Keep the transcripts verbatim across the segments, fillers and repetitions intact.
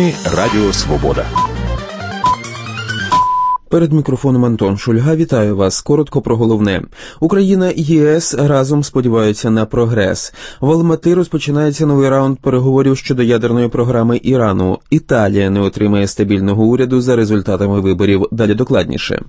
Новини Радіо Свобода. Перед мікрофоном Антон Шульга. Вітаю вас. Коротко про головне. Україна і ЄС разом сподіваються на прогрес. В Алмати розпочинається новий раунд переговорів щодо ядерної програми Ірану. Італія не отримає стабільного уряду за результатами виборів. Далі докладніше.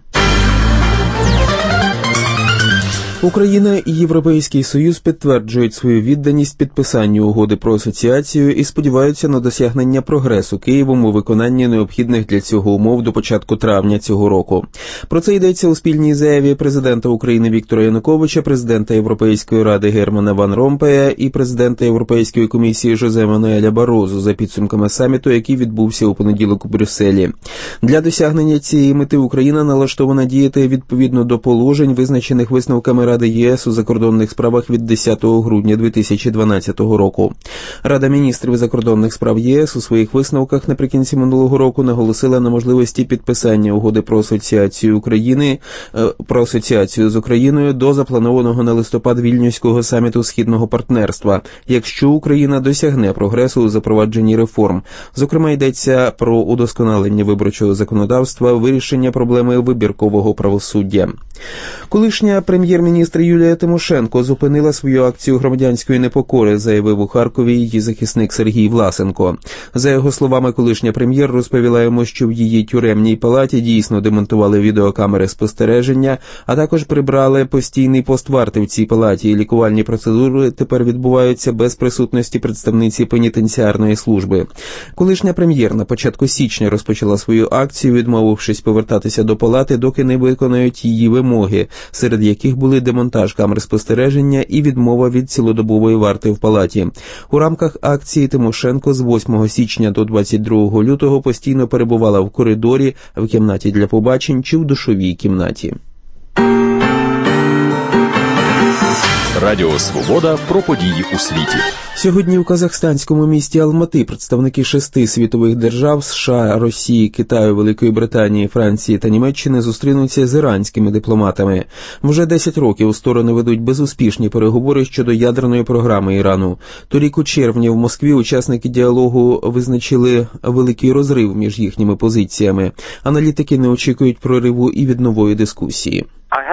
Україна і Європейський Союз підтверджують свою відданість підписанню угоди про асоціацію і сподіваються на досягнення прогресу Києвом у виконанні необхідних для цього умов до початку травня цього року. Про це йдеться у спільній заяві президента України Віктора Януковича, президента Європейської ради Германа Ван Ромпея і президента Європейської комісії Жозе Мануеля Барозу за підсумками саміту, який відбувся у понеділок у Брюсселі. Для досягнення цієї мети Україна налаштована діяти відповідно до положень, визначених висновками Ради ЄС у закордонних справах від десятого грудня дві тисячі дванадцятого року. Рада міністрів закордонних справ ЄС у своїх висновках наприкінці минулого року наголосила на можливості підписання угоди про асоціацію України про асоціацію з Україною до запланованого на листопад Вільнюського саміту Східного партнерства, якщо Україна досягне прогресу у запровадженні реформ. Зокрема, йдеться про удосконалення виборчого законодавства, вирішення проблеми вибіркового правосуддя. Колишня прем'єр-міністр Юлія Тимошенко зупинила свою акцію громадянської непокори, заявив у Харкові її захисник Сергій Власенко. За його словами, колишня прем'єр розповіла йому, що в її тюремній палаті дійсно демонтували відеокамери спостереження, а також прибрали постійний пост варти в цій палаті, і лікувальні процедури тепер відбуваються без присутності представниці пенітенціарної служби. Колишня прем'єр на початку січня розпочала свою акцію, відмовившись повертатися до палати, доки не виконають її вимоги, серед яких були демонтаж камер спостереження і відмова від цілодобової варти в палаті. У рамках акції Тимошенко з восьмого січня до двадцять другого лютого постійно перебувала в коридорі, в кімнаті для побачень чи в душовій кімнаті. Радіо Свобода про події у світі. Сьогодні у казахстанському місті Алмати представники шести світових держав – США, Росії, Китаю, Великої Британії, Франції та Німеччини – зустрінуться з іранськими дипломатами. Вже десять років сторони ведуть безуспішні переговори щодо ядерної програми Ірану. Торік у червні в Москві учасники діалогу визначили великий розрив між їхніми позиціями. Аналітики не очікують прориву і від нової дискусії.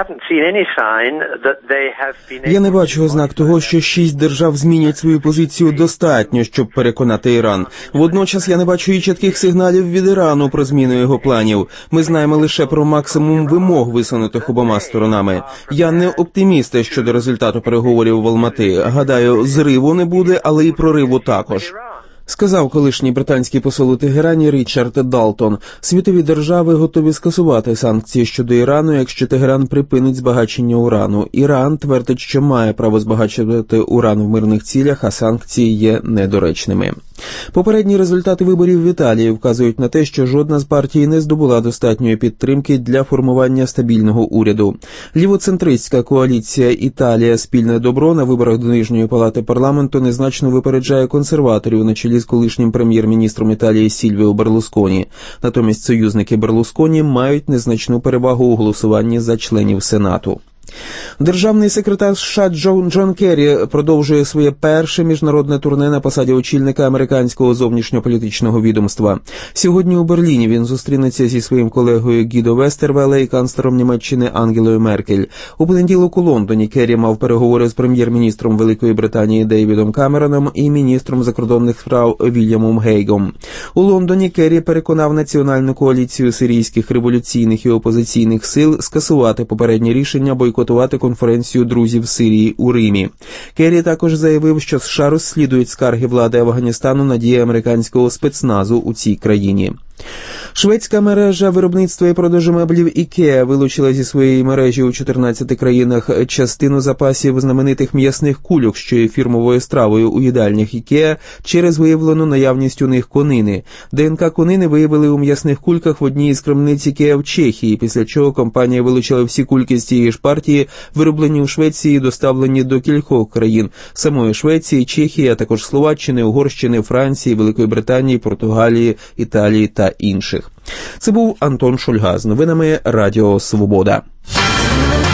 Я не бачу ознак того, що шість держав змінять свою позицію достатньо, щоб переконати Іран. Водночас я не бачу і чітких сигналів від Ірану про зміну його планів. Ми знаємо лише про максимум вимог, висунутих обома сторонами. Я не оптиміст щодо результату переговорів в Алмати. Гадаю, зриву не буде, але і прориву також. Сказав колишній британський посол у Тегерані Річард Далтон. Світові держави готові скасувати санкції щодо Ірану, якщо Тегеран припинить збагачення урану. Іран твердить, що має право збагачувати уран в мирних цілях, а санкції є недоречними. Попередні результати виборів в Італії вказують на те, що жодна з партій не здобула достатньої підтримки для формування стабільного уряду. Лівоцентристська коаліція «Італія. Спільне добро» на виборах до Нижньої палати парламенту незначно випереджає консерваторів на чолі з колишнім прем'єр-міністром Італії Сільвіо Берлусконі. Натомість союзники Берлусконі мають незначну перевагу у голосуванні за членів Сенату. Державний секретар США Джон, Джон Керрі продовжує своє перше міжнародне турне на посаді очільника американського зовнішньополітичного відомства. Сьогодні у Берліні він зустрінеться зі своїм колегою Гідо Вестервеле і канцлером Німеччини Ангелою Меркель. У понеділок у Лондоні Керрі мав переговори з прем'єр-міністром Великої Британії Дейвідом Камероном і міністром закордонних справ Вільямом Гейгом. У Лондоні Керрі переконав Національну коаліцію сирійських революційних і опозиційних сил скасувати попереднє рішення бойкотувати конференцію друзів Сирії у Римі. Керрі також заявив, що США розслідують скарги влади Афганістану на дії американського спецназу у цій країні. Шведська мережа виробництва і продажу меблів IKEA вилучила зі своєї мережі у чотирнадцяти країнах частину запасів знаменитих м'ясних кульок, що є фірмовою стравою у їдальнях IKEA, через виявлену наявність у них конини. ДНК конини виявили у м'ясних кульках в одній із крамниць IKEA в Чехії, після чого компанія вилучила всі кульки з цієї ж партії, вироблені у Швеції і доставлені до кількох країн – самої Швеції, Чехії, а також Словаччини, Угорщини, Франції, Великої Британії, Португалії, Італії та інших. Це був Антон Шульга з новинами Радіо Свобода.